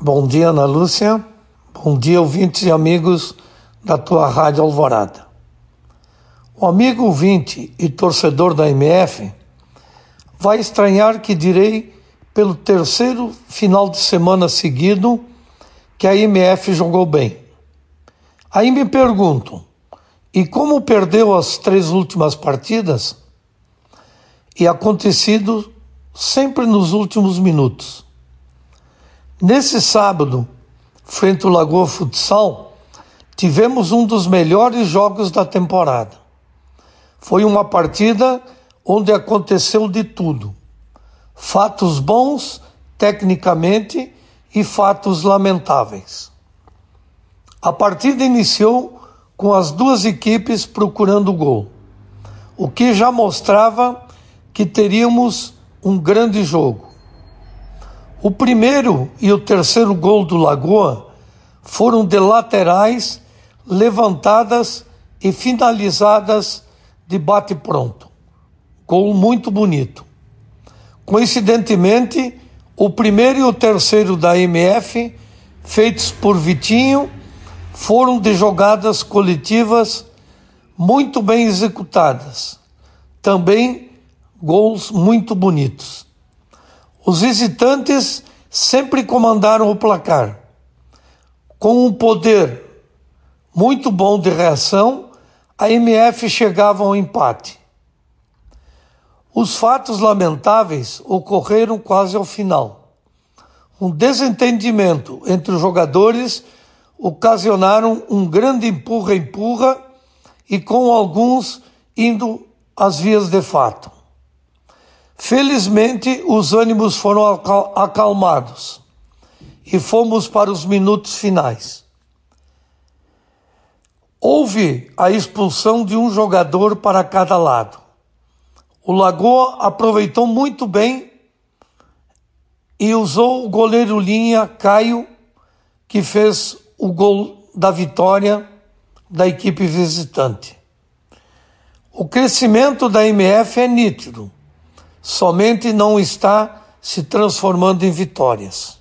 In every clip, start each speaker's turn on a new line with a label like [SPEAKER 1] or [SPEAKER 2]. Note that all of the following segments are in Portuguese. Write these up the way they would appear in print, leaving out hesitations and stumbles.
[SPEAKER 1] Bom dia, Ana Lúcia. Bom dia, ouvintes e amigos da tua Rádio Alvorada. O amigo ouvinte e torcedor da MF vai estranhar que direi pelo terceiro final de semana seguido que a MF jogou bem. Aí me pergunto, e como perdeu as 3 últimas partidas? E acontecido sempre nos últimos minutos. Nesse sábado, frente ao Lagoa Futsal, tivemos um dos melhores jogos da temporada. Foi uma partida onde aconteceu de tudo. Fatos bons, tecnicamente, e fatos lamentáveis. A partida iniciou com as duas equipes procurando o gol, o que já mostrava que teríamos um grande jogo. O primeiro e o terceiro gol do Lagoa foram de laterais levantadas e finalizadas de bate-pronto. Gol muito bonito. Coincidentemente, o primeiro e o terceiro da MF, feitos por Vitinho, foram de jogadas coletivas muito bem executadas. Também gols muito bonitos. Os visitantes sempre comandaram o placar. Com um poder muito bom de reação, a MF chegava ao empate. Os fatos lamentáveis ocorreram quase ao final. Um desentendimento entre os jogadores ocasionaram um grande empurra-empurra e com alguns indo às vias de fato. Felizmente, os ânimos foram acalmados e fomos para os minutos finais. Houve a expulsão de um jogador para cada lado. O Lagoa aproveitou muito bem e usou o goleiro linha Caio, que fez o gol da vitória da equipe visitante. O crescimento da MF é nítido. Somente não está se transformando em vitórias.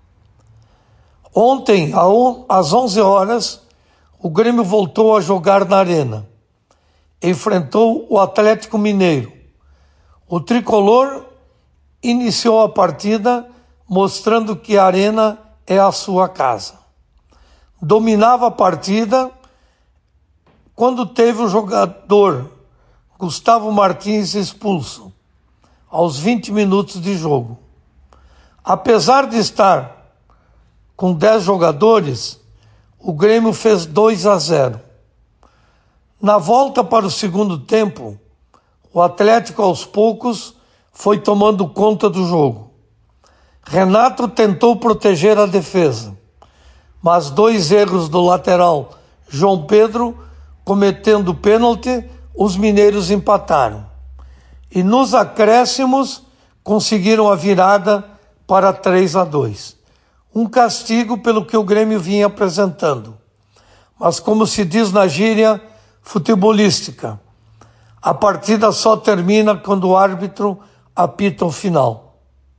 [SPEAKER 1] Ontem, às 11 horas, o Grêmio voltou a jogar na Arena. Enfrentou o Atlético Mineiro. O tricolor iniciou a partida mostrando que a Arena é a sua casa. Dominava a partida quando teve o jogador Gustavo Martins expulso aos 20 minutos de jogo. Apesar de estar com 10 jogadores, o Grêmio fez 2-0. Na volta para o segundo tempo, o Atlético aos poucos foi tomando conta do jogo. Renato tentou proteger a defesa, mas 2 erros do lateral João Pedro, cometendo pênalti, os mineiros empataram. E nos acréscimos conseguiram a virada para 3-2. Um castigo pelo que o Grêmio vinha apresentando. Mas como se diz na gíria futebolística, a partida só termina quando o árbitro apita o final.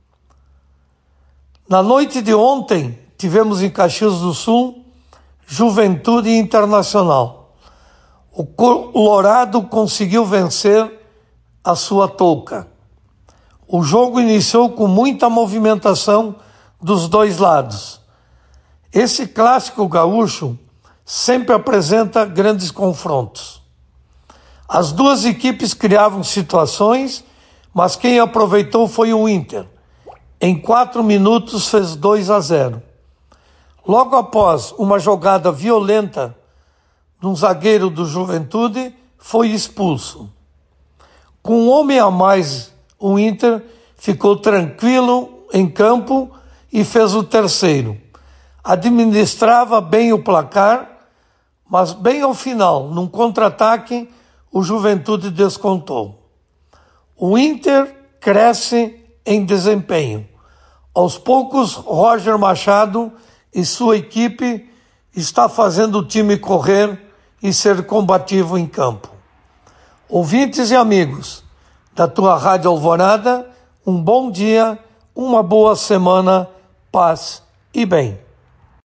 [SPEAKER 1] Na noite de ontem, tivemos em Caxias do Sul Juventude Internacional. O Colorado conseguiu vencer a sua touca. O jogo iniciou com muita movimentação dos dois lados. Esse clássico gaúcho sempre apresenta grandes confrontos. As duas equipes criavam situações, mas quem aproveitou foi o Inter. Em 4 minutos fez 2-0. Logo após uma jogada violenta de um zagueiro do Juventude, foi expulso. Com um homem a mais, o Inter ficou tranquilo em campo e fez o terceiro. Administrava bem o placar, mas bem ao final, num contra-ataque, o Juventude descontou. O Inter cresce em desempenho. Aos poucos, Roger Machado e sua equipe está fazendo o time correr e ser combativo em campo. Ouvintes e amigos da tua Rádio Alvorada, um bom dia, uma boa semana, paz e bem.